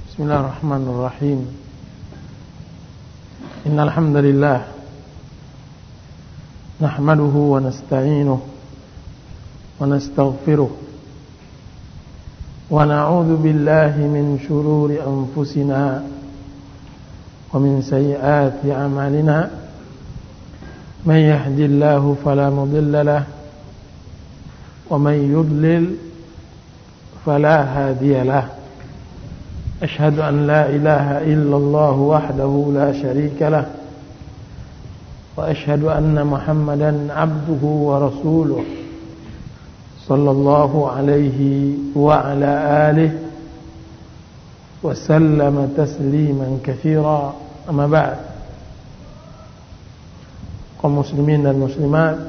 Bismillahirrahmanirrahim. Innal hamdalillah nahmaduhu wa nasta'inuhu wa nastaghfiruh wa na'udzu billahi min shururi anfusina wa min sayyiati a'malina. Man yahdihillahu fala mudilla lahu wa man yudlil fala hadiya lahu. أشهد أن لا إله إلا الله وحده لا شريك له وأشهد أن محمدا عبده ورسوله صلى الله عليه وعلى آله وسلم تسليما كثيرا. أما بعد. Kaum muslimin dan muslimat,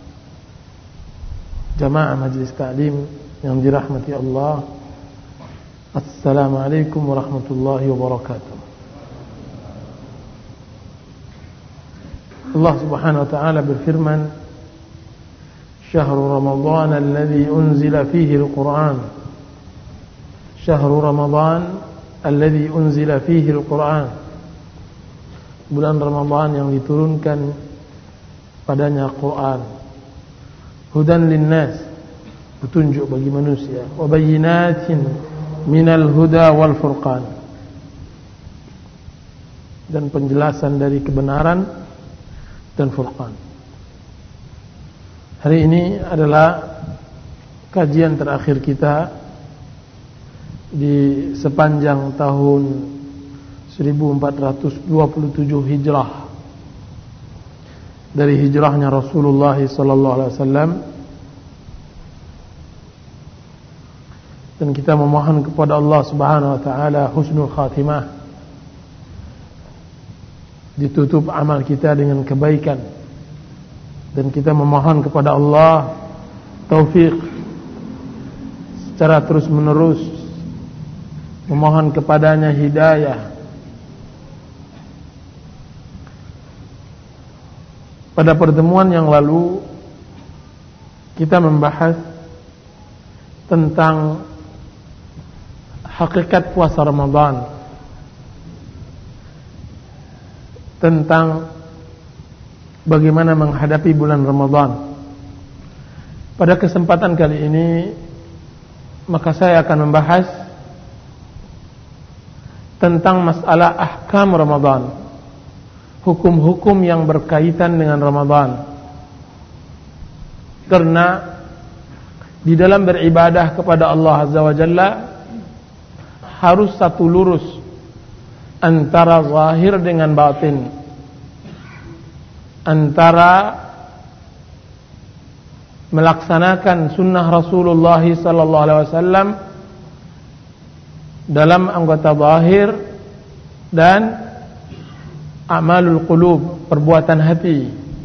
jamaah majlis ta'lim yang dirahmati Allah, Assalamualaikum warahmatullahi wabarakatuh. Allah subhanahu wa ta'ala berfirman, Syahrul Ramadan alladhi unzila fihi al-Quran. Syahrul Ramadan alladhi unzila fihi al-Quran. Bulan Ramadan yang diturunkan padanya Quran. Hudan linnas, petunjuk bagi manusia. Wa bayyinatin minal huda wal furqan, dan penjelasan dari kebenaran dan furqan. Hari ini adalah kajian terakhir kita di sepanjang tahun 1427 Hijrah dari hijrahnya Rasulullah sallallahu alaihi wasallam. Dan kita memohon kepada Allah Subhanahu wa taala husnul khatimah, ditutup amal kita dengan kebaikan, dan kita memohon kepada Allah taufik secara terus menerus, memohon kepadanya hidayah. Pada pertemuan yang lalu kita membahas tentang hakikat puasa Ramadan, tentang bagaimana menghadapi bulan Ramadan. Pada kesempatan kali ini maka saya akan membahas tentang masalah ahkam Ramadan, hukum-hukum yang berkaitan dengan Ramadan. Karena di dalam beribadah kepada Allah Azza wa Jalla harus satu lurus antara zahir dengan batin, antara melaksanakan sunnah Rasulullah sallallahu alaihi wasallam dalam anggota zahir dan amalul qulub, perbuatan hati.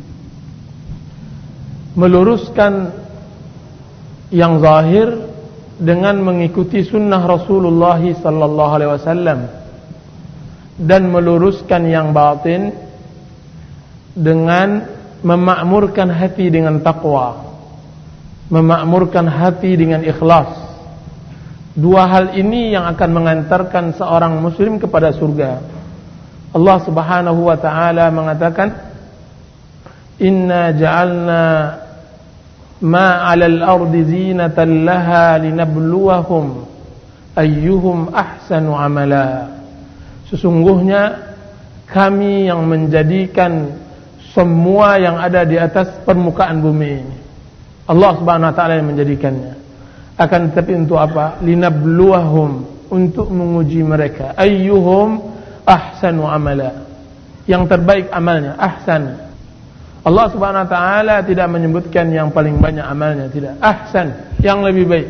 Meluruskan yang zahir dengan mengikuti sunnah Rasulullah sallallahu alaihi wasallam, dan meluruskan yang batin dengan memakmurkan hati dengan takwa, memakmurkan hati dengan ikhlas. Dua hal ini yang akan mengantarkan seorang muslim kepada surga. Allah Subhanahu wa taala mengatakan, Inna ja'alna ma 'alal ardi zinatan laha linabluwahum ayyuhum ahsanu amala. Sesungguhnya kami yang menjadikan semua yang ada di atas permukaan bumi ini, Allah Subhanahu wa taala yang menjadikannya. Akan tetapi untuk apa? Linabluwahum, untuk menguji mereka. Ayyuhum ahsanu amala, yang terbaik amalnya. Ahsan, Allah Subhanahu wa taala tidak menyebutkan yang paling banyak amalnya, tidak. Ahsan, yang lebih baik.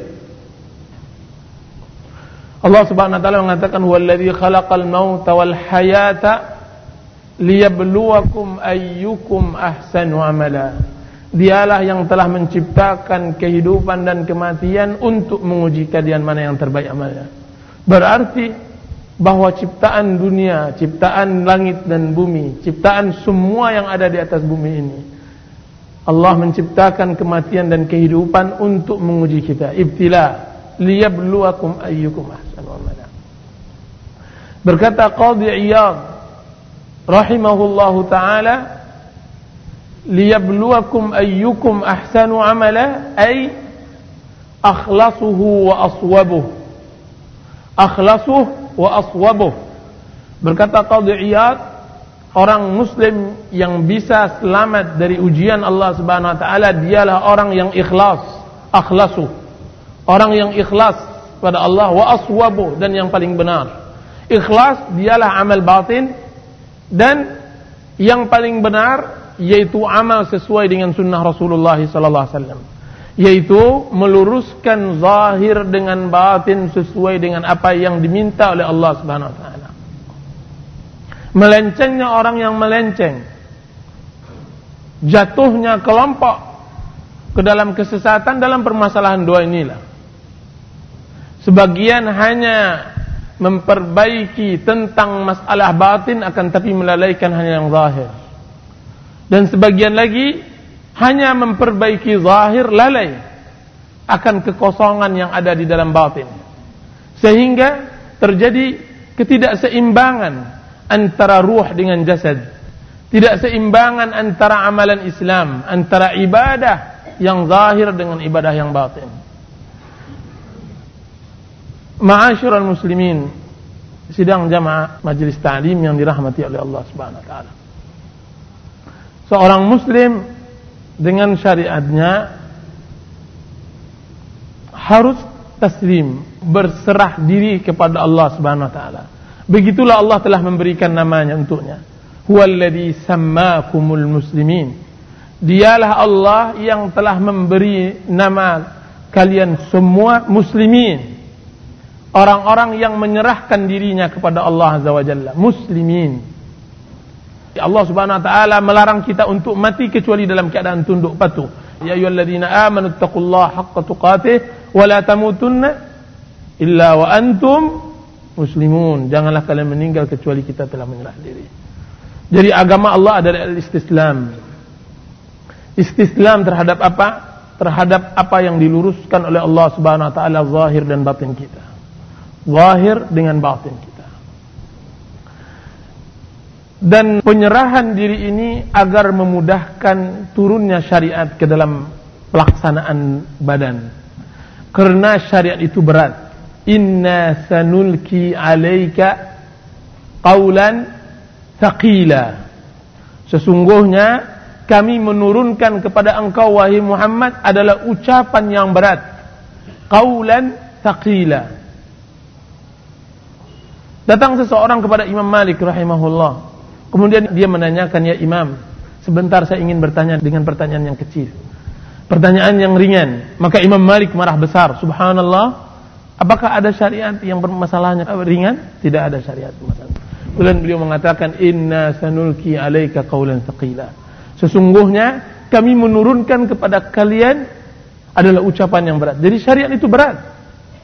Allah Subhanahu wa taala mengatakan, "Huwallazi khalaqal mauta wal hayata liyabluwakum ayyukum ahsanu amala." Dialah yang telah menciptakan kehidupan dan kematian untuk menguji kalian mana yang terbaik amalnya. Berarti bahwa ciptaan dunia, ciptaan langit dan bumi, ciptaan semua yang ada di atas bumi ini, Allah menciptakan kematian dan kehidupan untuk menguji kita. Ibtila, liyabluwakum ayyukum ahsanu amala. Berkata Qadhi Iyad rahimahullahu taala, liyabluwakum ayyukum ahsanu amala, ay akhlasuhu wa aswabuh. Akhlasuh wa aswabuh. Berkata Qadhi Iyad, orang muslim yang bisa selamat dari ujian Allah Subhanahu wa taala dialah orang yang ikhlas, akhlasuh. Orang yang ikhlas pada Allah, wa aswabuh, dan yang paling benar. Ikhlas dialah amal batin, dan yang paling benar yaitu amal sesuai dengan sunnah Rasulullah sallallahu alaihi wasallam, yaitu meluruskan zahir dengan batin sesuai dengan apa yang diminta oleh Allah Subhanahu wa taala. Melencengnya orang yang melenceng, jatuhnya kelompok ke dalam kesesatan dalam permasalahan dua inilah. Sebagian hanya memperbaiki tentang masalah batin, akan tapi melalaikan hanya yang zahir. Dan sebagian lagi hanya memperbaiki zahir, lalai akan kekosongan yang ada di dalam batin. Sehingga terjadi ketidakseimbangan antara ruh dengan jasad. Tidak seimbangan antara amalan Islam, antara ibadah yang zahir dengan ibadah yang batin. Ma'asyiral muslimin, sidang jamaah majelis ta'lim yang dirahmati oleh Allah Subhanahu wa taala. Seorang muslim dengan syariatnya harus taslim, berserah diri kepada Allah Subhanahu wa taala. Begitulah Allah telah memberikan namanya untuknya. Huwallazi sammakumul muslimin. Dialah Allah yang telah memberi nama kalian semua muslimin. Orang-orang yang menyerahkan dirinya kepada Allah Azza wa Jalla, muslimin. Allah Subhanahu wa taala melarang kita untuk mati kecuali dalam keadaan tunduk patuh. Ya ayyuhalladzina amanu taqullaha haqqa tuqatih wa la tamutunna illa wa antum muslimun. Janganlah kalian meninggal kecuali kita telah menyerah diri. Jadi agama Allah adalah istislam. Istislam terhadap apa? Terhadap apa yang diluruskan oleh Allah Subhanahu wa taala, zahir dan batin kita. Zahir dengan batin kita. Dan penyerahan diri ini agar memudahkan turunnya syariat ke dalam pelaksanaan badan. Karena syariat itu berat. Inna sanulki alaika qawlan thaqila. Sesungguhnya kami menurunkan kepada engkau wahai Muhammad adalah ucapan yang berat. Qawlan thaqila. Datang seseorang kepada Imam Malik rahimahullah. Kemudian dia menanyakan, ya Imam, sebentar saya ingin bertanya dengan pertanyaan yang kecil, pertanyaan yang ringan. Maka Imam Malik marah besar. Subhanallah, apakah ada syariat yang bermasalahnya ringan? Tidak ada syariat bermasalah. Kemudian beliau mengatakan, inna sanulki alaika qawlan thaqila. Sesungguhnya kami menurunkan kepada kalian adalah ucapan yang berat. Jadi syariat itu berat.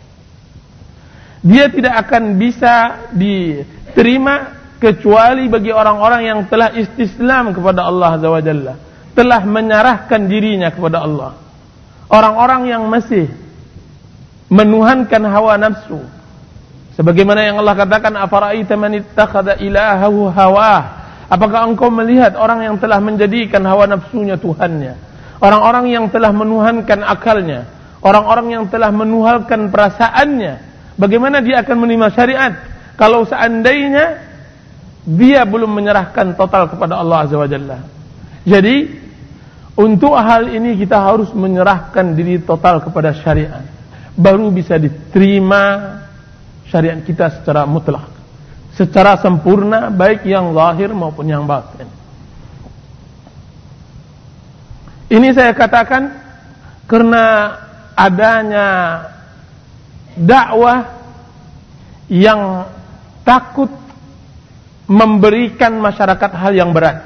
Dia tidak akan bisa diterima kecuali bagi orang-orang yang telah istislam kepada Allah Azza wa Jalla, telah menyerahkan dirinya kepada Allah. Orang-orang yang masih menuhankan hawa nafsu, sebagaimana yang Allah katakan, afara'aita man ittakhadha ilahahu hawah. Apakah engkau melihat orang yang telah menjadikan hawa nafsunya Tuhannya, orang-orang yang telah menuhankan akalnya, orang-orang yang telah menuhankan perasaannya? Bagaimana dia akan menerima syariat kalau seandainya dia belum menyerahkan total kepada Allah Azza wa Jalla? Jadi untuk hal ini kita harus menyerahkan diri total kepada syariat, baru bisa diterima syariat kita secara mutlak, secara sempurna, baik yang zahir maupun yang batin. Ini saya katakan karena adanya dakwah yang takut memberikan masyarakat hal yang berat,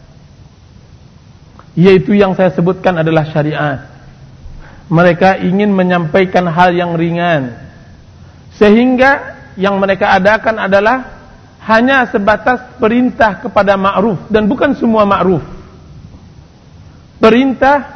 yaitu yang saya sebutkan adalah syariat. Mereka ingin menyampaikan hal yang ringan, sehingga yang mereka adakan adalah hanya sebatas perintah kepada ma'ruf, dan bukan semua ma'ruf. Perintah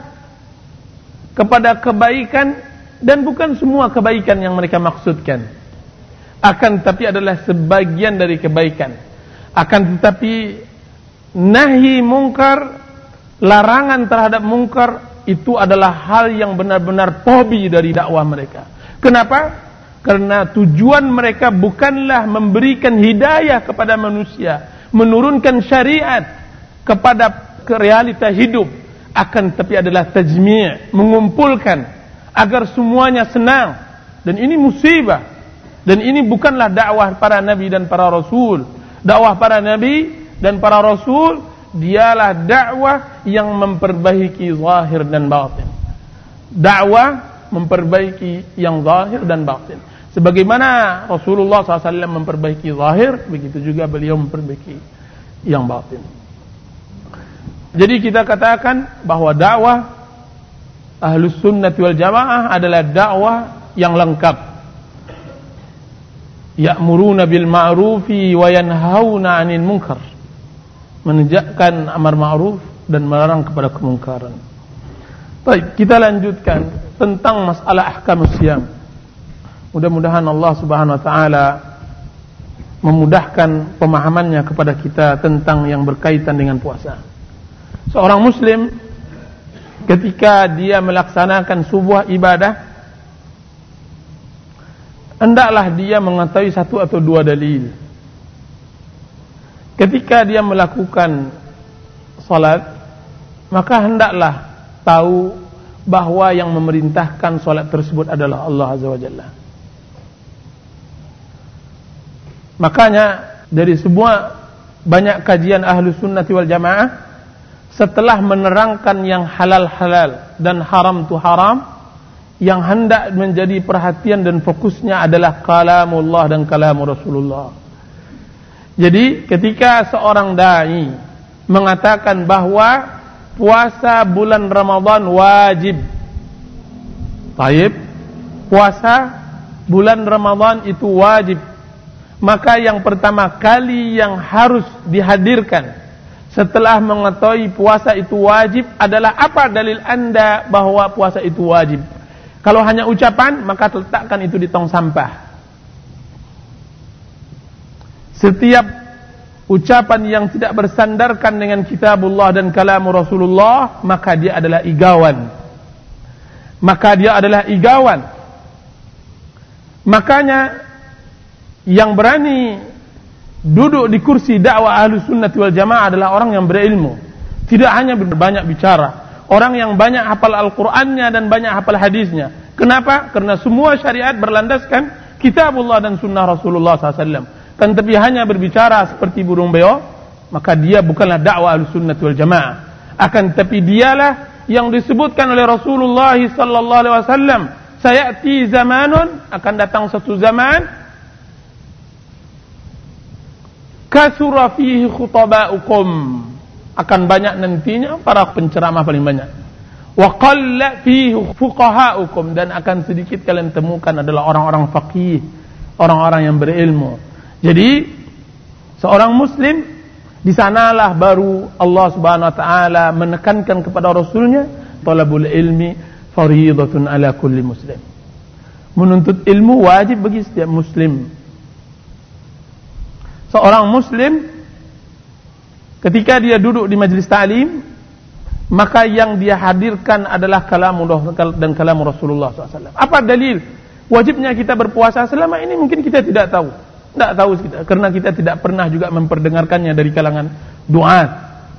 kepada kebaikan, dan bukan semua kebaikan yang mereka maksudkan. akan tetapi adalah sebagian dari kebaikan. Akan tetapi nahi mungkar, larangan terhadap mungkar, itu adalah hal yang benar-benar hobi dari dakwah mereka. Kenapa? Karena tujuan mereka bukanlah memberikan hidayah kepada manusia, menurunkan syariat kepada realita hidup, akan tapi adalah tajmi', mengumpulkan agar semuanya senang. Dan ini musibah. Dan ini bukanlah dakwah para nabi dan para rasul. Dakwah para nabi dan para rasul dialah dakwah yang memperbaiki zahir dan batin. Dakwah memperbaiki yang zahir dan batin. Sebagaimana Rasulullah SAW memperbaiki zahir, begitu juga beliau memperbaiki yang batin. Jadi kita katakan bahwa dakwah Ahlus Sunnah wal Jamaah adalah dakwah yang lengkap. Ya'muruna bil ma'rufi wa yanhauna 'anil munkar. Menegakkan amar ma'ruf dan melarang kepada kemungkaran. Baik, kita lanjutkan tentang masalah ahkamus siyam. Mudah-mudahan Allah Subhanahu wa taala memudahkan pemahamannya kepada kita tentang yang berkaitan dengan puasa. Seorang muslim ketika dia melaksanakan sebuah ibadah, hendaklah dia mengetahui satu atau dua dalil. Ketika dia melakukan salat, maka hendaklah tahu bahwa yang memerintahkan salat tersebut adalah Allah Azza wa Jalla. Makanya dari semua banyak kajian Ahlus Sunnah wal Jamaah, setelah menerangkan yang halal-halal dan haram itu haram, yang hendak menjadi perhatian dan fokusnya adalah kalamullah dan kalamur Rasulullah. Jadi ketika seorang dai mengatakan bahwa puasa bulan Ramadan wajib, puasa bulan Ramadan itu wajib, maka yang pertama kali yang harus dihadirkan setelah mengetahui puasa itu wajib adalah apa dalil anda bahwa puasa itu wajib? Kalau hanya ucapan, maka letakkan itu di tong sampah. Setiap ucapan yang tidak bersandarkan dengan kitabullah dan kalamur Rasulullah, maka dia adalah igawan. Makanya yang berani duduk di kursi dakwah Ahlus Sunnah wal Jamaah adalah orang yang berilmu. Tidak hanya banyak bicara, orang yang banyak hafal Al-Qur'annya dan banyak hafal hadisnya. Kenapa? Karena semua syariat berlandaskan kitabullah dan sunnah Rasulullah SAW. Kan tapi hanya berbicara seperti burung beo, maka dia bukanlah dakwah Ahlus Sunnah wal Jamaah. Akan tapi dialah yang disebutkan oleh Rasulullah sallallahu alaihi wasallam, sayati zamanun, akan datang satu zaman kasura fihi khutaba'ukum, akan banyak nantinya para penceramah paling banyak. Wa qalla fihi fuqaha'ukum, dan akan sedikit kalian temukan adalah orang-orang faqih, orang-orang yang berilmu. Jadi seorang muslim di sanalah baru Allah Subhanahu wa taala menekankan kepada rasulnya, talabul ilmi fardhatun ala kulli muslim. Menuntut ilmu wajib bagi setiap muslim. Seorang muslim ketika dia duduk di majlis ta'lim, maka yang dia hadirkan adalah kalamullah dan kalam Rasulullah SAW. Apa dalil wajibnya kita berpuasa? Selama ini mungkin kita tidak tahu kita, karena kita tidak pernah juga memperdengarkannya dari kalangan du'at.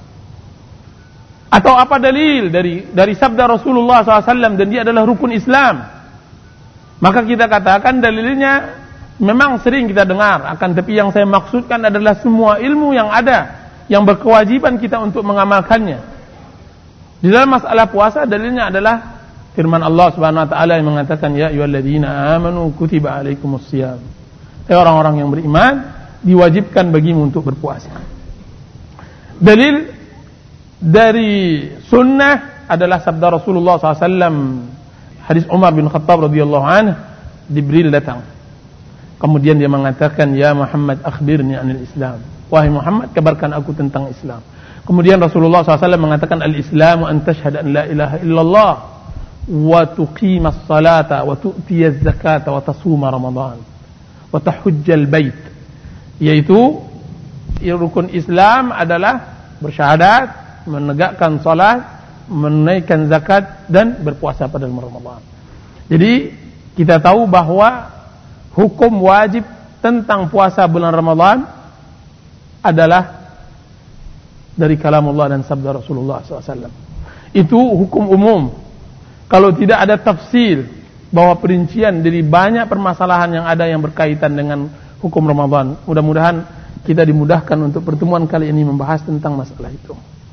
Atau apa dalil dari sabda Rasulullah SAW, dan dia adalah rukun Islam. Maka kita katakan dalilnya memang sering kita dengar, akan tapi yang saya maksudkan adalah semua ilmu yang ada, yang berkewajiban kita untuk mengamalkannya. Di dalam masalah puasa dalilnya adalah firman Allah Subhanahu wa taala yang mengatakan, ya ayyuhalladzina amanu kutiba alaikumus shiyam. Orang-orang yang beriman diwajibkan bagimu untuk berpuasa. Dalil dari sunnah adalah sabda Rasulullah SAW, hadis Umar bin Khattab radhiyallahu anhu. Jibril datang, kemudian dia mengatakan, ya Muhammad akhbirni anil Islam. Wahai Muhammad, kabarkan aku tentang Islam. Kemudian Rasulullah SAW mengatakan, al-Islamu an tashhada an la ilaha illallah wa tuqimas salata wa tu'tiyaz zakata wa tasuma Ramadan wa tahujjal bait, yaitu rukun Islam adalah bersyahadat, menegakkan salat, menunaikan zakat, dan berpuasa pada bulan Ramadan. Jadi kita tahu bahwa hukum wajib tentang puasa bulan Ramadan adalah dari kalamullah dan sabda Rasulullah SAW. Itu hukum umum. Kalau tidak ada tafsir bahwa perincian dari banyak permasalahan yang ada yang berkaitan dengan hukum Ramadan. Mudah-mudahan kita dimudahkan untuk pertemuan kali ini membahas tentang masalah itu.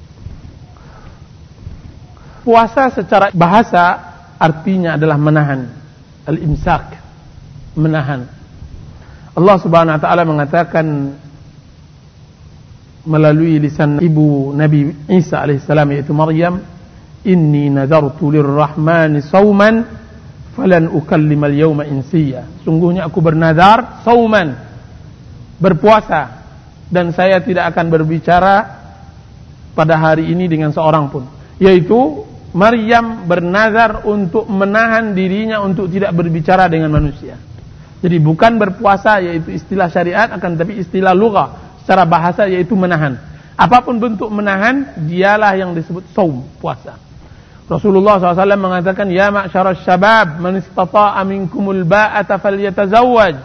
Puasa secara bahasa artinya adalah menahan, al-imsak, menahan. Allah Subhanahu wa taala mengatakan melalui lisan ibu Nabi Isa alaihissalam, yaitu Maryam, inni nadartu lirrahmani sauman falan ukallimal yawma insiya. Sungguhnya aku bernadar sauman, berpuasa, dan saya tidak akan berbicara pada hari ini dengan seorang pun. Yaitu Maryam bernazar untuk menahan dirinya untuk tidak berbicara dengan manusia. Jadi bukan berpuasa yaitu istilah syariat, akan tapi istilah lughah secara bahasa yaitu menahan. Apapun bentuk menahan, dialah yang disebut saum, puasa. Rasulullah SAW mengatakan, ya ma'syaras syabab, man istata'a minkumul ba'ata falyatazawwaj.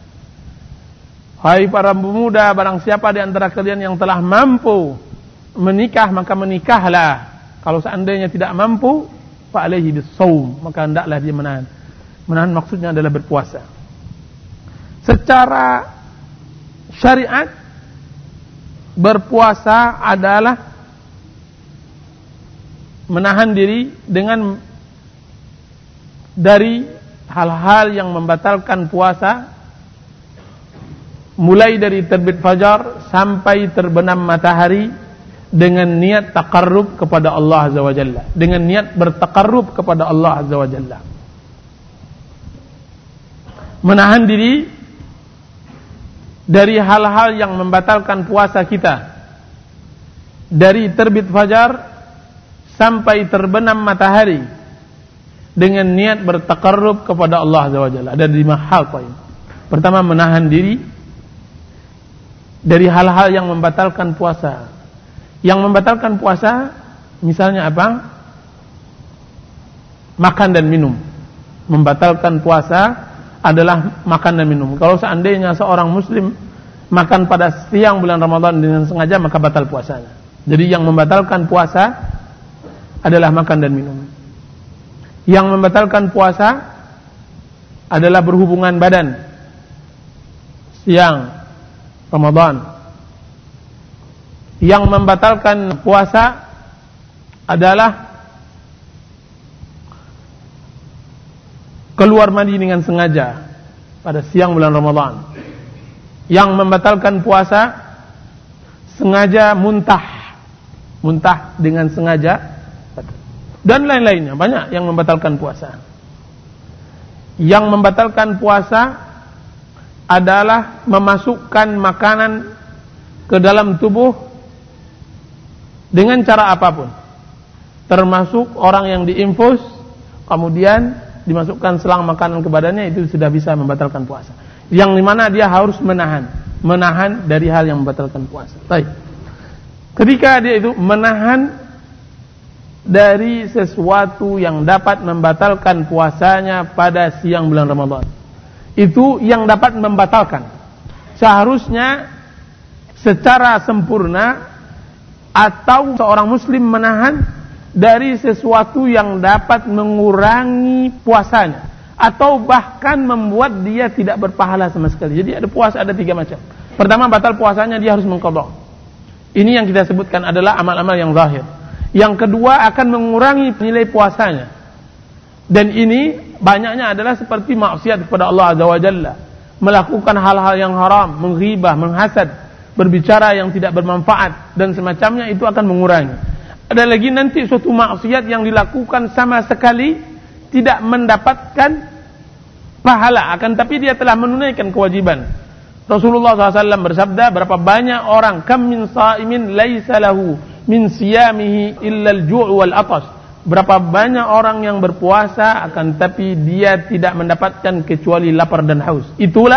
Hai para pemuda, barang siapa di antara kalian yang telah mampu menikah, maka menikahlah. Kalau seandainya tidak mampu, fa'alaihi bis-saum, maka hendaklah dia menahan. Menahan maksudnya adalah berpuasa. Secara syariat, berpuasa adalah menahan diri dengan dari hal-hal yang membatalkan puasa, mulai dari terbit fajar sampai terbenam matahari, dengan niat taqarrub kepada Allah Azza wa Jalla, dengan niat bertaqarrub kepada Allah Azza wa Jalla. Menahan diri dari hal-hal yang membatalkan puasa kita, dari terbit fajar sampai terbenam matahari, dengan niat bertaqarrub kepada Allah Azza wa Jalla. Ada 5 hal poin. Pertama, menahan diri dari hal-hal yang membatalkan puasa. Yang membatalkan puasa misalnya apa? Makan dan minum. Membatalkan puasa adalah makan dan minum. Kalau seandainya seorang muslim makan pada siang bulan Ramadan dengan sengaja, maka batal puasanya. Jadi yang membatalkan puasa adalah makan dan minum. Yang membatalkan puasa adalah berhubungan badan siang Ramadan. Yang membatalkan puasa adalah keluar mandi dengan sengaja pada siang bulan Ramadan. Yang membatalkan puasa sengaja muntah dengan sengaja, dan lain-lainnya. Banyak yang membatalkan puasa. Yang membatalkan puasa adalah memasukkan makanan ke dalam tubuh dengan cara apapun, termasuk orang yang diinfus kemudian dimasukkan selang makanan ke badannya, itu sudah bisa membatalkan puasa. Yang dimana dia harus menahan dari hal yang membatalkan puasa. Baik. Ketika dia itu menahan dari sesuatu yang dapat membatalkan puasanya pada siang bulan Ramadan, itu yang dapat membatalkan. Seharusnya secara sempurna, atau seorang muslim menahan dari sesuatu yang dapat mengurangi puasanya, atau bahkan membuat dia tidak berpahala sama sekali. Jadi ada puasa ada 3 macam. Pertama, batal puasanya dia harus mengqadha. Ini yang kita sebutkan adalah amal-amal yang zahir. Yang kedua, akan mengurangi nilai puasanya. Dan ini banyaknya adalah seperti maksiat kepada Allah Azza wa Jalla, melakukan hal-hal yang haram, menghibah, menghasad, berbicara yang tidak bermanfaat dan semacamnya, itu akan mengurangi. Ada lagi nanti suatu maksiat yang dilakukan sama sekali tidak mendapatkan pahala, akan tapi dia telah menunaikan kewajiban. Rasulullah SAW bersabda, berapa banyak orang, kam min sa'imin laisa lahu min siyamihi illa al-ju' wal atas. Berapa banyak orang yang berpuasa akan tapi dia tidak mendapatkan kecuali lapar dan haus. Itulah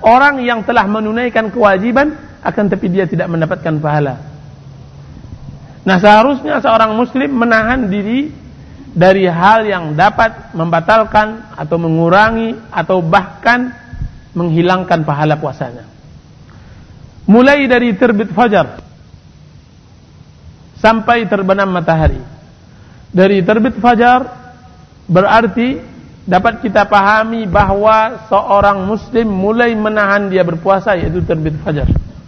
orang yang telah menunaikan kewajiban akan tapi dia tidak mendapatkan pahala. Nah, seharusnya seorang muslim menahan diri dari hal yang dapat membatalkan atau mengurangi atau bahkan menghilangkan pahala puasanya. Mulai dari terbit fajar sampai terbenam matahari. Dari terbit fajar berarti dapat kita pahami bahwa seorang muslim mulai menahan dia berpuasa, yaitu terbit fajar.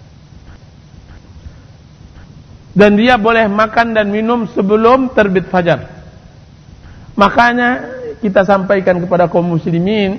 Dan dia boleh makan dan minum sebelum terbit fajar. Makanya kita sampaikan kepada kaum muslimin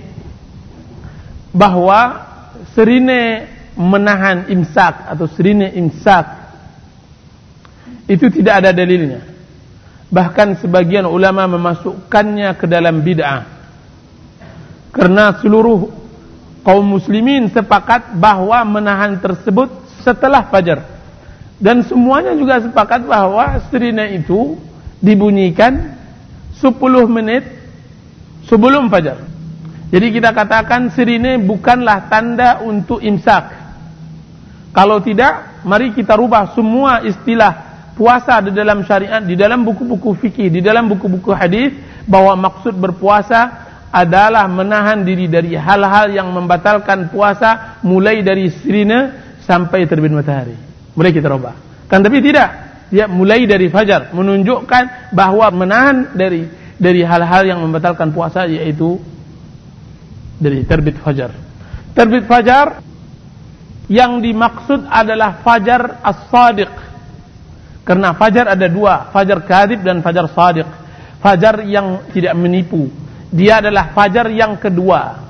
bahwa serine menahan imsak atau serine imsak itu tidak ada dalilnya. Bahkan sebagian ulama memasukkannya ke dalam bid'ah. Karena seluruh kaum muslimin sepakat bahwa menahan tersebut setelah fajar. Dan semuanya juga sepakat bahwa serine itu dibunyikan 10 menit sebelum fajar. Jadi kita katakan sirine bukanlah tanda untuk imsak. Kalau tidak, mari kita rubah semua istilah puasa di dalam syariat, di dalam buku-buku fikih, di dalam buku-buku hadis, bahwa maksud berpuasa adalah menahan diri dari hal-hal yang membatalkan puasa mulai dari sirine sampai terbit matahari. Mulai kita rubah. Kan tapi tidak. Dia mulai dari fajar, menunjukkan bahwa menahan dari hal-hal yang membatalkan puasa, yaitu dari terbit fajar. Terbit fajar yang dimaksud adalah fajar as-sadiq. Karena fajar ada dua, fajar kadhib dan fajar sadiq. Fajar yang tidak menipu. Dia adalah fajar yang kedua.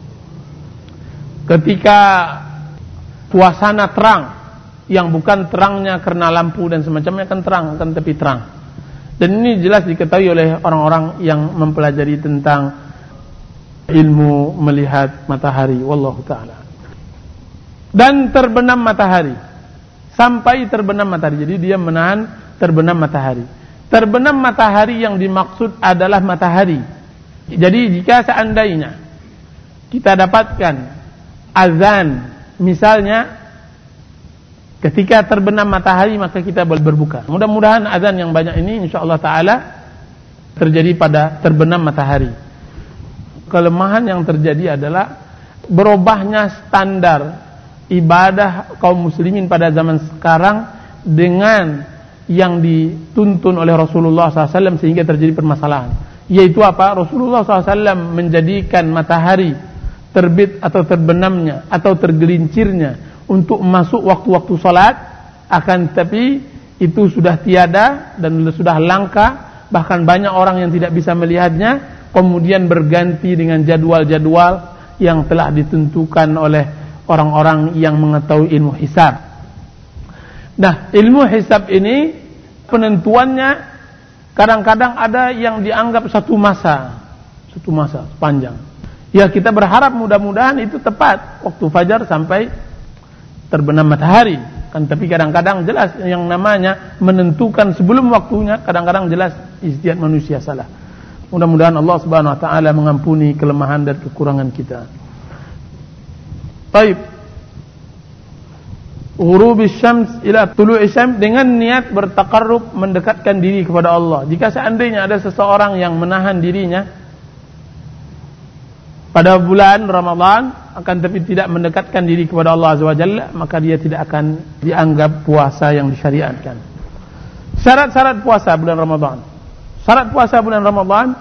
Ketika suasana terang, yang bukan terangnya karena lampu dan semacamnya, kan terang, kan tapi terang. Dan ini jelas diketahui oleh orang-orang yang mempelajari tentang ilmu melihat matahari, wallahu ta'ala. Dan terbenam matahari, sampai terbenam matahari. Jadi dia menahan terbenam matahari. Terbenam matahari yang dimaksud adalah matahari. Jadi jika seandainya kita dapatkan azan, misalnya ketika terbenam matahari, maka kita boleh berbuka. Mudah-mudahan azan yang banyak ini insyaallah ta'ala terjadi pada terbenam matahari. Kelemahan yang terjadi adalah berubahnya standar ibadah kaum muslimin pada zaman sekarang dengan yang dituntun oleh Rasulullah SAW, sehingga terjadi permasalahan. Yaitu apa? Rasulullah SAW menjadikan matahari terbit atau terbenamnya atau tergelincirnya untuk masuk waktu-waktu salat, akan tetapi itu sudah tiada dan sudah langka, bahkan banyak orang yang tidak bisa melihatnya, kemudian berganti dengan jadwal-jadwal yang telah ditentukan oleh orang-orang yang mengetahui ilmu hisab. Nah, ilmu hisab ini penentuannya kadang-kadang ada yang dianggap satu masa panjang. Ya, kita berharap mudah-mudahan itu tepat waktu fajar sampai terbenam matahari, kan tapi kadang-kadang jelas yang namanya menentukan sebelum waktunya, kadang-kadang jelas ijtihad manusia salah. Mudah-mudahan Allah Subhanahu wa taala mengampuni kelemahan dan kekurangan kita. Baik. Ghurubis syams ila tulu'is syams, dengan niat bertaqarrub, mendekatkan diri kepada Allah. Jika seandainya ada seseorang yang menahan dirinya pada bulan Ramadan, akan tapi tidak mendekatkan diri kepada Allah Azza wa Jalla, maka dia tidak akan dianggap puasa yang disyariatkan. Syarat-syarat puasa bulan Ramadan. Syarat puasa bulan Ramadan,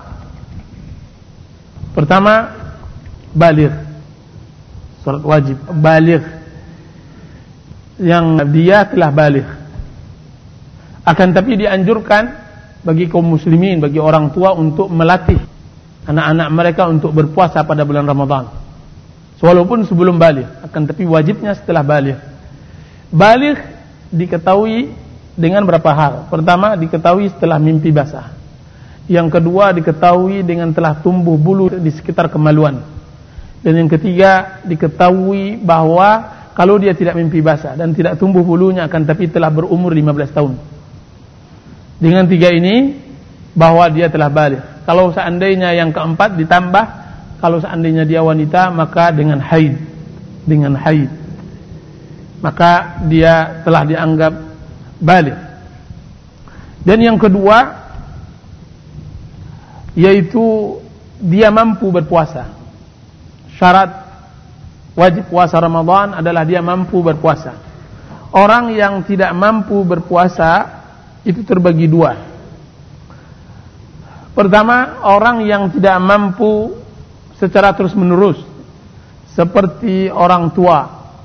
pertama, baligh. Syarat wajib, baligh. Yang dia telah baligh. Akan tapi dianjurkan bagi kaum muslimin, bagi orang tua untuk melatih anak-anak mereka untuk berpuasa pada bulan Ramadan. Walaupun sebelum baligh, akan tapi wajibnya setelah baligh. Baligh diketahui dengan berapa hal. Pertama, diketahui setelah mimpi basah. Yang kedua, diketahui dengan telah tumbuh bulu di sekitar kemaluan. Dan yang ketiga, diketahui bahwa kalau dia tidak mimpi basah dan tidak tumbuh bulunya, akan tapi telah berumur 15 tahun. Dengan tiga ini, bahwa dia telah baligh. Kalau seandainya yang keempat ditambah, kalau seandainya dia wanita, maka dengan haid. dengan haid, maka dia telah dianggap baligh. Dan yang kedua yaitu dia mampu berpuasa. Syarat wajib puasa Ramadan adalah dia mampu berpuasa. Orang yang tidak mampu berpuasa itu terbagi dua. Pertama, orang yang tidak mampu secara terus-menerus, seperti orang tua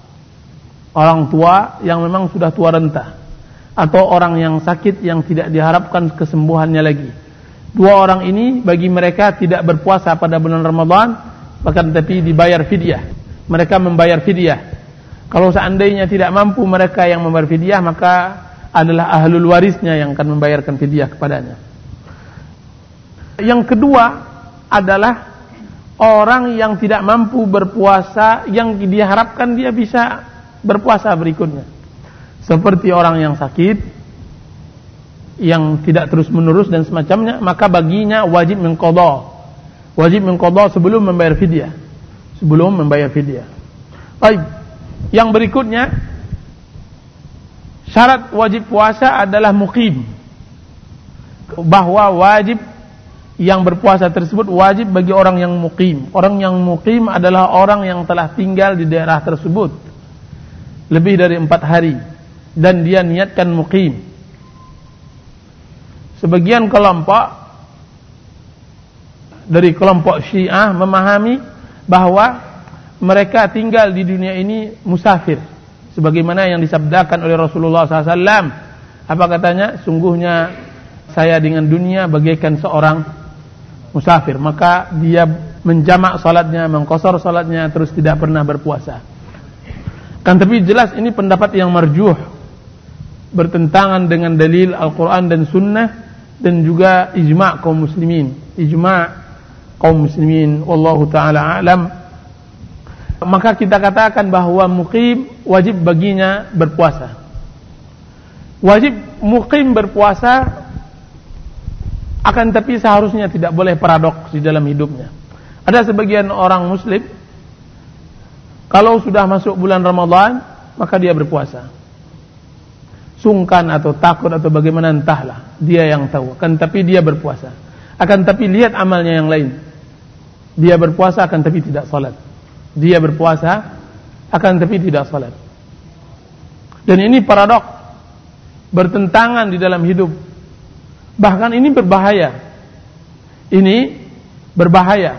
yang memang sudah tua renta, atau orang yang sakit yang tidak diharapkan kesembuhannya lagi. Dua orang ini bagi mereka tidak berpuasa pada bulan Ramadan, bahkan tapi dibayar fidyah. Mereka membayar fidyah. Kalau seandainya tidak mampu mereka yang membayar fidyah, maka adalah ahlul warisnya yang akan membayarkan fidyah kepadanya. Yang kedua adalah orang yang tidak mampu berpuasa, yang diharapkan dia bisa berpuasa berikutnya. Seperti orang yang sakit, yang tidak terus menerus dan semacamnya, maka baginya wajib mengqadha. Wajib mengqadha sebelum membayar fidyah. Baik. Yang berikutnya, syarat wajib puasa adalah muqim. Bahwa wajib yang berpuasa tersebut wajib bagi orang yang muqim. Orang yang muqim adalah orang yang telah tinggal di daerah tersebut lebih dari 4 hari dan dia niatkan muqim. Sebagian kelompok dari kelompok Syiah memahami bahwa mereka tinggal di dunia ini musafir, sebagaimana yang disabdakan oleh Rasulullah SAW. Apa katanya? Sungguhnya saya dengan dunia bagaikan seorang musafir. Maka dia menjamak salatnya, mengqasar salatnya, terus tidak pernah berpuasa. Kan tapi jelas ini pendapat yang marjuh, bertentangan dengan dalil Al-Quran dan Sunnah, dan juga ijma' kaum muslimin. Wallahu ta'ala a'lam. Maka kita katakan bahwa muqim wajib baginya berpuasa. Wajib muqim berpuasa, akan tapi seharusnya tidak boleh paradoks di dalam hidupnya. Ada sebagian orang muslim, kalau sudah masuk bulan Ramadan, maka dia berpuasa. Sungkan atau takut atau bagaimana entahlah, dia yang tahu. Akan tapi dia berpuasa. Akan tapi lihat amalnya yang lain. Dia berpuasa akan tapi tidak salat. Dia berpuasa akan tapi tidak salat. Dan ini paradoks, bertentangan di dalam hidup. Bahkan ini berbahaya. Ini berbahaya.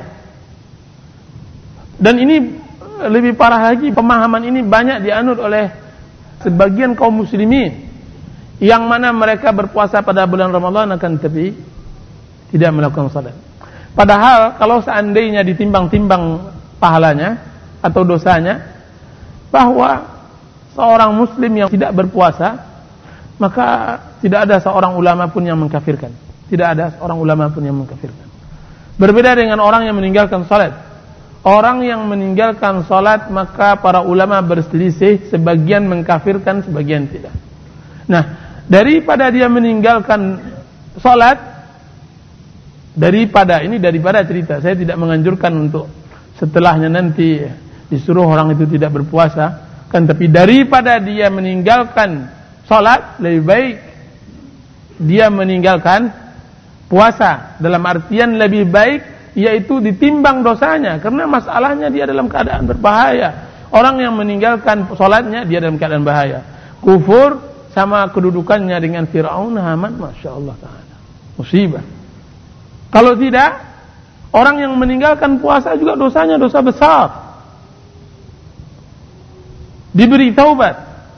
Dan ini lebih parah lagi, pemahaman ini banyak dianut oleh sebagian kaum muslimin, yang mana mereka berpuasa pada bulan Ramadan akan tapi tidak melakukan salat. Padahal kalau seandainya ditimbang-timbang pahalanya atau dosanya, bahwa seorang muslim yang tidak berpuasa, maka tidak ada seorang ulama pun yang mengkafirkan. Tidak ada seorang ulama pun yang mengkafirkan. Berbeda dengan orang yang meninggalkan salat. Orang yang meninggalkan salat, maka para ulama berselisih, sebagian mengkafirkan, sebagian tidak. Nah, daripada dia meninggalkan salat, daripada cerita, saya tidak menganjurkan untuk setelahnya nanti disuruh orang itu tidak berpuasa, kan, tapi daripada dia meninggalkan salat, lebih baik dia meninggalkan puasa. Dalam artian lebih baik, yaitu ditimbang dosanya, karena masalahnya dia dalam keadaan berbahaya. Orang yang meninggalkan salatnya, dia dalam keadaan bahaya. Kufur sama kedudukannya dengan Fir'aun, Haman, Masya Allah Ta'ala, musibah. Kalau tidak, orang yang meninggalkan puasa juga dosanya dosa besar, diberi taubat.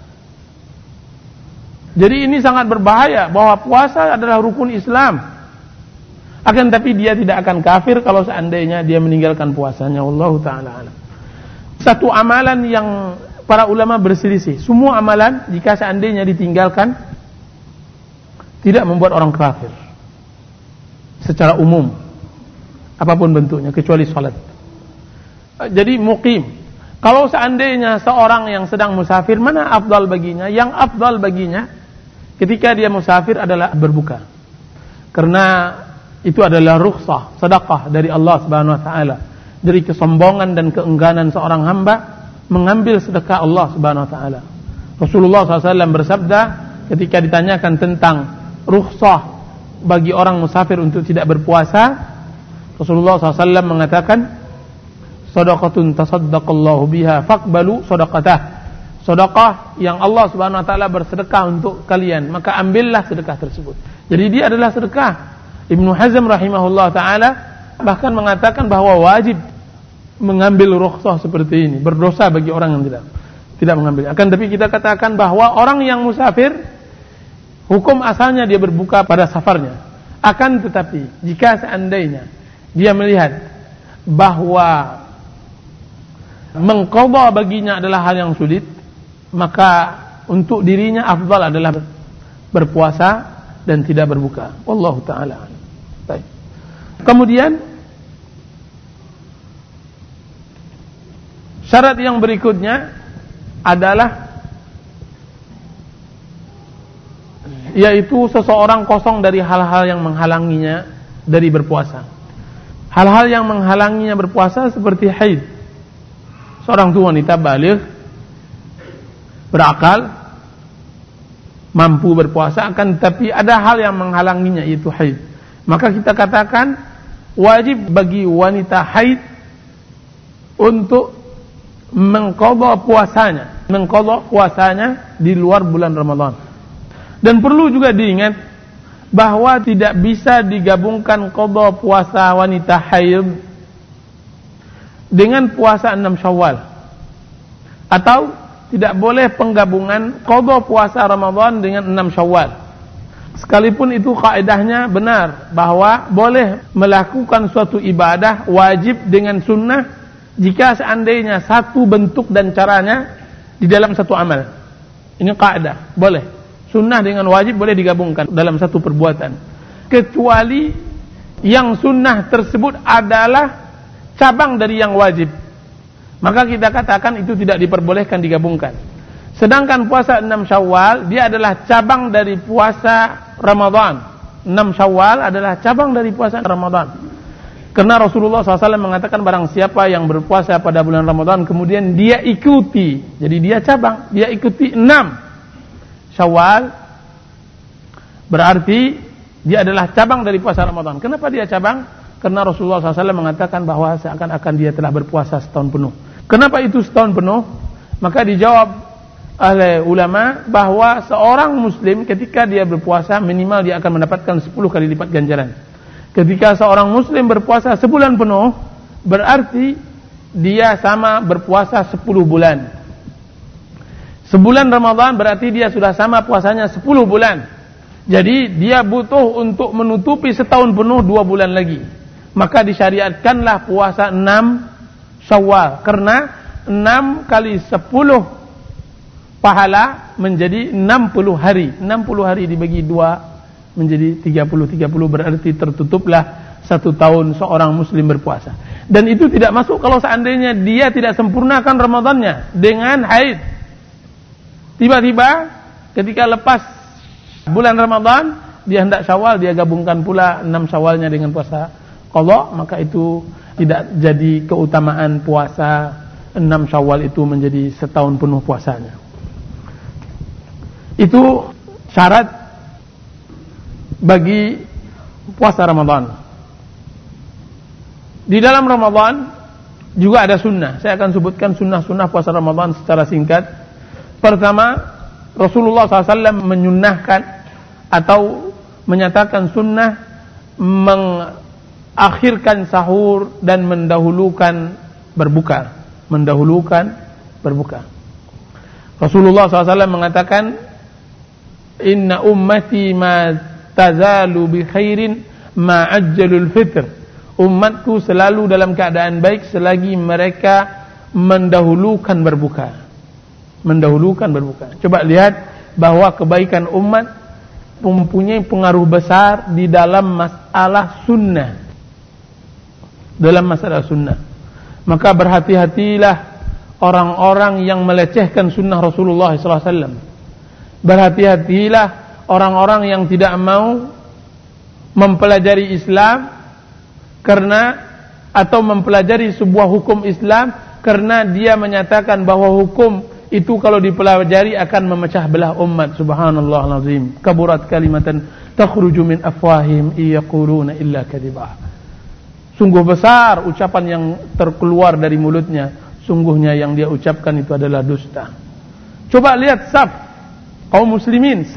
Jadi ini sangat berbahaya, bahwa puasa adalah rukun Islam. Akan tapi dia tidak akan kafir kalau seandainya dia meninggalkan puasanya. Wallahu ta'ala alam. Satu amalan yang para ulama berselisih. Semua amalan jika seandainya ditinggalkan tidak membuat orang kafir secara umum, apapun bentuknya, kecuali salat. Jadi muqim. Kalau seandainya seorang yang sedang musafir, mana afdal baginya? Yang afdal baginya ketika dia musafir adalah berbuka. Karena itu adalah rukhsah, sedekah dari Allah Subhanahu wa taala. Dari kesombongan dan keengganan seorang hamba, mengambil sedekah Allah Subhanahu wa taala. Rasulullah SAW bersabda ketika ditanyakan tentang rukhsah bagi orang musafir untuk tidak berpuasa, Rasulullah SAW mengatakan, sadaqatun tasaddaqallahu biha faqbalu sadaqatah. Sedekah yang Allah Subhanahu wa taala bersedekah untuk kalian, maka ambillah sedekah tersebut. Jadi dia adalah sedekah. Ibnu Hazm rahimahullah taala bahkan mengatakan bahwa wajib mengambil rukhsah seperti ini, berdosa bagi orang yang tidak mengambil. Akan tapi kita katakan bahwa orang yang musafir, hukum asalnya dia berbuka pada safarnya. Akan tetapi jika seandainya dia melihat bahwa mengqadha baginya adalah hal yang sulit, maka untuk dirinya afdal adalah berpuasa dan tidak berbuka. Wallahu taala. Baik. Kemudian syarat yang berikutnya adalah yaitu seseorang kosong dari hal-hal yang menghalanginya dari berpuasa. Hal-hal yang menghalanginya berpuasa seperti haid. Seorang itu wanita baligh, berakal, mampu berpuasa, akan tapi ada hal yang menghalanginya, yaitu haid. Maka kita katakan wajib bagi wanita haid untuk mengqadha puasanya di luar bulan Ramadan. Dan perlu juga diingat bahwa tidak bisa digabungkan qadha puasa wanita haid dengan puasa 6 Syawal, atau tidak boleh penggabungan qadha puasa Ramadan dengan 6 Syawal. Sekalipun itu kaidahnya benar bahwa boleh melakukan suatu ibadah wajib dengan sunnah jika seandainya satu bentuk dan caranya di dalam satu amal. Ini kaidah, boleh. Sunnah dengan wajib boleh digabungkan dalam satu perbuatan, kecuali yang sunnah tersebut adalah cabang dari yang wajib, maka kita katakan itu tidak diperbolehkan digabungkan. Sedangkan puasa 6 Syawal dia adalah cabang dari puasa Ramadan. 6 Syawal adalah cabang dari puasa Ramadan. Karena Rasulullah SAW mengatakan barang siapa yang berpuasa pada bulan Ramadan kemudian dia ikuti, jadi dia cabang, dia ikuti 6 Syawal, berarti dia adalah cabang dari puasa Ramadan. Kenapa dia cabang? Karena Rasulullah SAW mengatakan bahwa seakan-akan dia telah berpuasa setahun penuh. Kenapa itu setahun penuh? Maka dijawab oleh ulama bahwa seorang muslim ketika dia berpuasa minimal dia akan mendapatkan 10 kali lipat ganjaran. Ketika seorang muslim berpuasa sebulan penuh, berarti dia sama berpuasa 10 bulan. Sebulan Ramadan berarti dia sudah sama puasanya 10 bulan. Jadi dia butuh untuk menutupi setahun penuh 2 bulan lagi. Maka disyariatkanlah puasa 6 Syawal. Karena 6 kali 10 pahala menjadi 60 hari. 60 hari dibagi 2 menjadi 30 berarti tertutuplah 1 tahun seorang muslim berpuasa. Dan itu tidak masuk kalau seandainya dia tidak sempurnakan Ramadannya dengan haid. Tiba-tiba ketika lepas bulan Ramadan dia hendak Syawal, dia gabungkan pula 6 Syawalnya dengan puasa qadha, maka itu tidak jadi keutamaan puasa 6 Syawal itu menjadi setahun penuh puasanya. Itu syarat bagi puasa Ramadan. Di dalam Ramadan juga ada sunnah. Saya akan sebutkan sunnah-sunnah puasa Ramadan secara singkat. Pertama, Rasulullah SAW menyunnahkan atau menyatakan sunnah mengakhirkan sahur dan mendahulukan berbuka. Rasulullah SAW mengatakan, Inna ummati ma tazalu bi khairin ma ajjalul fitr. Umatku selalu dalam keadaan baik selagi mereka mendahulukan berbuka. Coba lihat bahwa kebaikan umat mempunyai pengaruh besar di dalam masalah sunnah. Maka berhati-hatilah orang-orang yang melecehkan sunnah Rasulullah SAW. Berhati-hatilah orang-orang yang tidak mau mempelajari Islam atau mempelajari sebuah hukum Islam karena dia menyatakan bahwa hukum itu kalau dipelajari akan memecah belah umat. Subhanallah azim. Kaburat kalimatan takhruju min afwahim yaquluna illa kadhiba. Sungguh besar ucapan yang terkeluar dari mulutnya, sungguhnya yang dia ucapkan itu adalah dusta. Coba lihat saf kaum muslimin,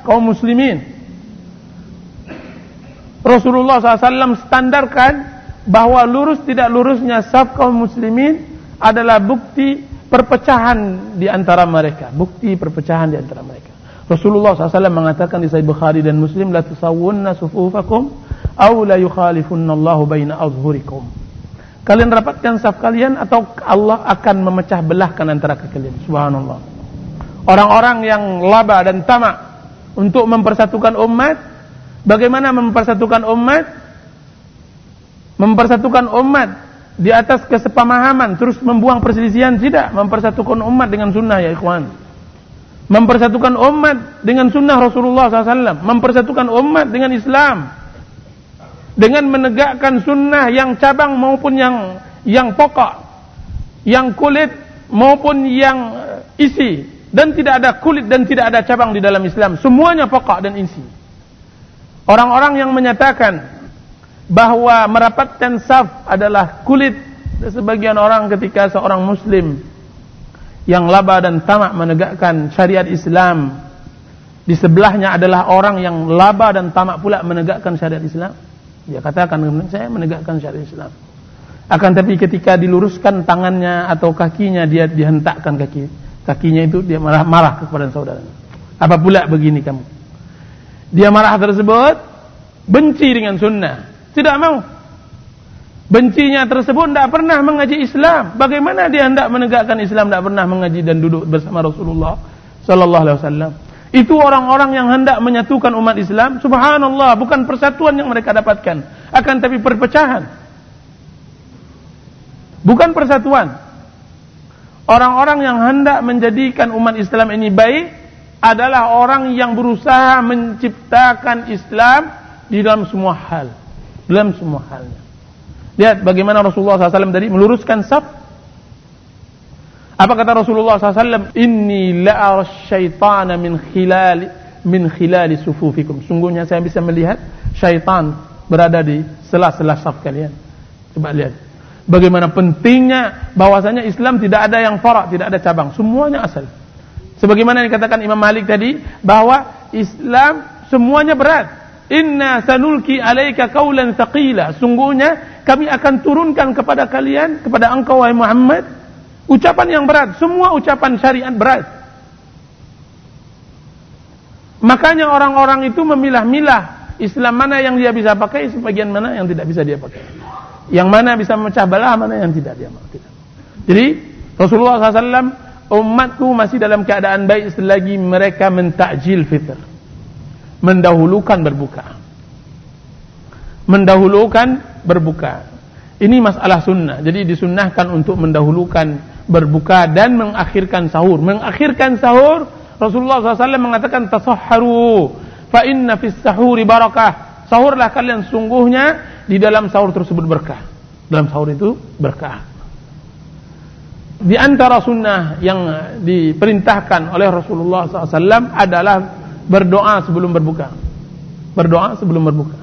Rasulullah SAW standarkan bahwa lurus tidak lurusnya saf kaum muslimin adalah bukti perpecahan di antara mereka. Rasulullah SAW mengatakan di Sahih Bukhari dan Muslim, la tusawwunna sufufakum aw la yukhalifunnallahu baina azhurikum. Kalian rapatkan saf kalian atau Allah akan memecah belahkan antara kalian. Subhanallah. Orang-orang yang laba dan tamak untuk mempersatukan umat, bagaimana mempersatukan umat? Mempersatukan umat di atas kesepamahaman, terus membuang perselisihan, tidak. Mempersatukan umat dengan sunnah, ya ikhwan. Mempersatukan umat dengan sunnah Rasulullah SAW. Mempersatukan umat dengan Islam, dengan menegakkan sunnah yang cabang maupun yang pokok, yang kulit maupun yang isi. Dan tidak ada kulit dan tidak ada cabang di dalam Islam. Semuanya pokok dan isi. Orang-orang yang menyatakan bahwa merapatkan saf adalah kulit, sebagian orang ketika seorang muslim yang laba dan tamak menegakkan syariat Islam, di sebelahnya adalah orang yang laba dan tamak pula menegakkan syariat Islam, dia katakan, saya menegakkan syariat Islam. Akan tapi ketika diluruskan tangannya atau kakinya, dia dihentakkan kakinya itu, dia marah kepada saudara. Apa pula begini kamu? Dia marah tersebut, benci dengan sunnah, tidak mau. Bencinya tersebut tidak pernah mengaji Islam. Bagaimana dia hendak menegakkan Islam, tidak pernah mengaji dan duduk bersama Rasulullah sallallahu alaihi wasallam. Itu orang-orang yang hendak menyatukan umat Islam. Subhanallah, bukan persatuan yang mereka dapatkan, akan tapi perpecahan. Bukan persatuan. Orang-orang yang hendak menjadikan umat Islam ini baik adalah orang yang berusaha menciptakan Islam di dalam semua hal. Dalam semua halnya. Lihat bagaimana Rasulullah SAW tadi meluruskan saf. Apa kata Rasulullah SAW? Inni la'ara syaitana min khilali sufufikum. Sungguhnya saya bisa melihat syaitan berada di sela-sela saf kalian. Coba lihat bagaimana pentingnya bahwasanya Islam tidak ada yang fara', tidak ada cabang, semuanya asal. Sebagaimana yang dikatakan Imam Malik tadi, bahwa Islam semuanya berat. Inna sanulki alaika qaulan thaqila. Sungguhnya kami akan turunkan kepada kalian, kepada engkau wahai Muhammad, ucapan yang berat. Semua ucapan syariat berat. Makanya orang-orang itu memilah-milah Islam mana yang dia bisa pakai, sebagian mana yang tidak bisa dia pakai. Yang mana bisa memecah belah, mana yang tidak dia pakai. Jadi Rasulullah SAW, umatku masih dalam keadaan baik selagi mereka mentakjil fitr, mendahulukan berbuka. Ini masalah sunnah. Jadi disunnahkan untuk mendahulukan berbuka dan mengakhirkan sahur. Mengakhirkan sahur, Rasulullah SAW mengatakan tasahharu fa inna fis sahuri barakah. Sahurlah kalian, sungguhnya di dalam sahur tersebut berkah. Dalam sahur itu berkah. Di antara sunnah yang diperintahkan oleh Rasulullah SAW adalah berdoa sebelum berbuka. Berdoa sebelum berbuka.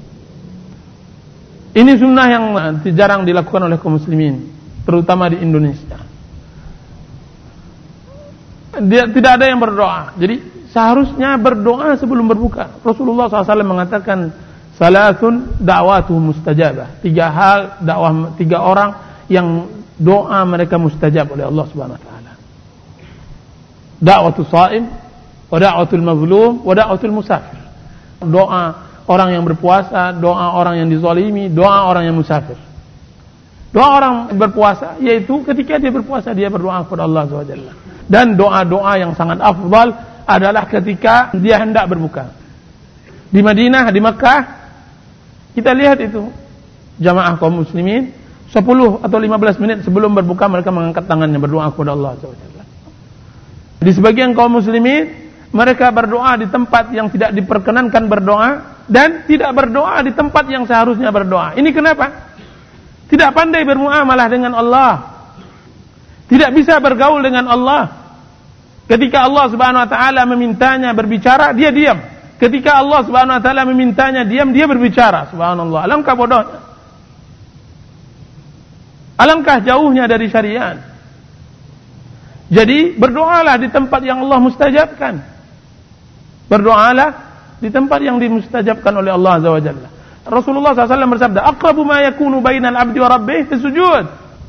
Ini sunnah yang jarang dilakukan oleh kaum muslimin, terutama di Indonesia. Tidak ada yang berdoa. Jadi seharusnya berdoa sebelum berbuka. Rasulullah SAW mengatakan, salasun da'watuhum mustajabah. 3 hal dakwah 3 orang yang doa mereka mustajab oleh Allah Subhanahu wa taala. Da'watus shaim, wa da'watul mazlum, wa da'watul musafir. Doa orang yang berpuasa, doa orang yang dizalimi, doa orang yang musafir. Doa orang berpuasa yaitu ketika dia berpuasa dia berdoa kepada Allah Subhanahu wa taala. Dan doa-doa yang sangat afdal adalah ketika dia hendak berbuka. Di Madinah, di Makkah, kita lihat itu jamaah kaum muslimin 10 atau 15 menit sebelum berbuka mereka mengangkat tangannya berdoa kepada Allah Subhanahu wa taala. Di sebagian kaum muslimin mereka berdoa di tempat yang tidak diperkenankan berdoa dan tidak berdoa di tempat yang seharusnya berdoa. Ini kenapa? Tidak pandai bermuamalah dengan Allah. Tidak bisa bergaul dengan Allah. Ketika Allah Subhanahu wa taala memintanya berbicara, dia diam. Ketika Allah Subhanahu wa taala memintanya diam, dia berbicara. Subhanallah. Alangkah bodohnya. Alangkah jauhnya dari syariat. Jadi berdoalah di tempat yang Allah mustajabkan. Berdoalah di tempat yang dimustajabkan oleh Allah Azza wa Jalla. Rasulullah SAW bersabda, "Aqrabu ma yakunu bainal 'abdi wa rabbih as-sujud."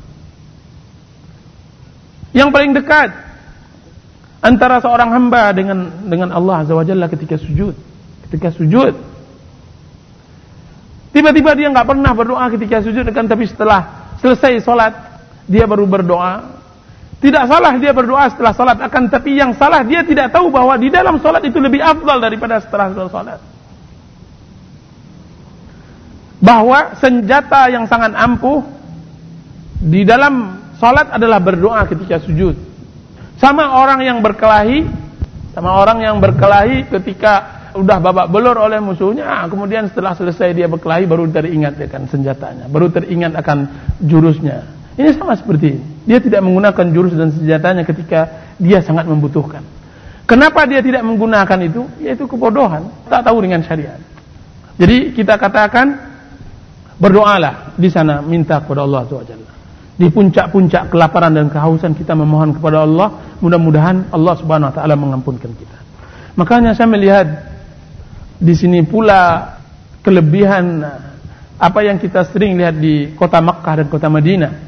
Yang paling dekat antara seorang hamba dengan Allah Azza wa Jalla ketika sujud. Ketika sujud. Tiba-tiba dia enggak pernah berdoa ketika sujud, tapi setelah selesai salat dia baru berdoa. Tidak salah dia berdoa setelah salat, tapi yang salah dia tidak tahu bahwa di dalam salat itu lebih afdal daripada setelah salat. Bahwa senjata yang sangat ampuh di dalam salat adalah berdoa ketika sujud. Sama orang yang berkelahi ketika udah babak belur oleh musuhnya, kemudian setelah selesai dia berkelahi baru teringat akan senjatanya, baru teringat akan jurusnya. Ini sama seperti ini. Dia tidak menggunakan jurus dan senjatanya ketika dia sangat membutuhkan. Kenapa dia tidak menggunakan itu? Yaitu kebodohan, tak tahu dengan syariat. Jadi kita katakan berdoalah di sana, minta kepada Allah SWT. Di puncak-puncak kelaparan dan kehausan kita memohon kepada Allah, mudah-mudahan Allah Subhanahu wa taala mengampunkan kita. Makanya saya melihat di sini pula kelebihan apa yang kita sering lihat di kota Makkah dan kota Madinah.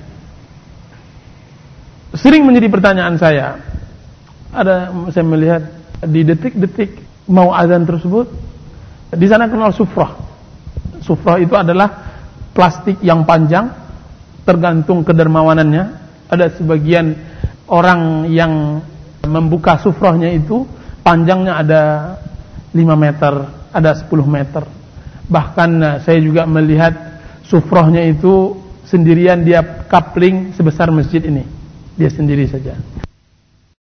Sering menjadi pertanyaan saya. Saya melihat di detik-detik mau azan tersebut, di sana kenal sufrah. Sufrah itu adalah plastik yang panjang, tergantung kedermawanannya. Ada sebagian orang yang membuka sufrahnya itu panjangnya ada 5 meter, ada 10 meter. Bahkan saya juga melihat sufrahnya itu sendirian, dia kapling sebesar masjid ini. Dia sendiri saja.